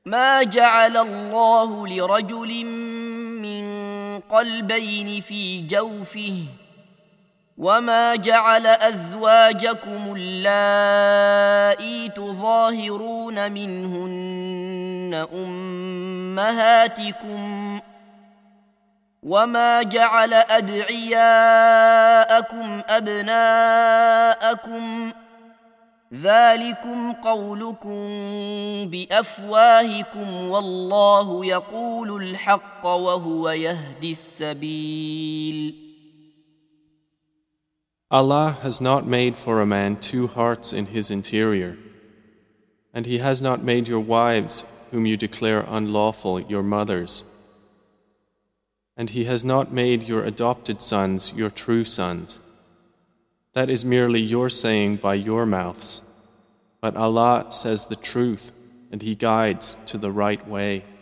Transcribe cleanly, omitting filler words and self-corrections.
ما جعل الله لرجل من قلبين في جوفه وما جعل أزواجكم اللائي تظاهرون منهن أمهاتكم وما جعل أدعياءكم أبناءكم ذلكم قولكم بأفواهكم والله يقول الحق وهو يهدي السبيل. Allah has not made for a man two hearts in his interior, and He has not made your wives, whom you declare unlawful, your mothers. And He has not made your adopted sons your true sons. That is merely your saying by your mouths. But Allah says the truth, and He guides to the right way.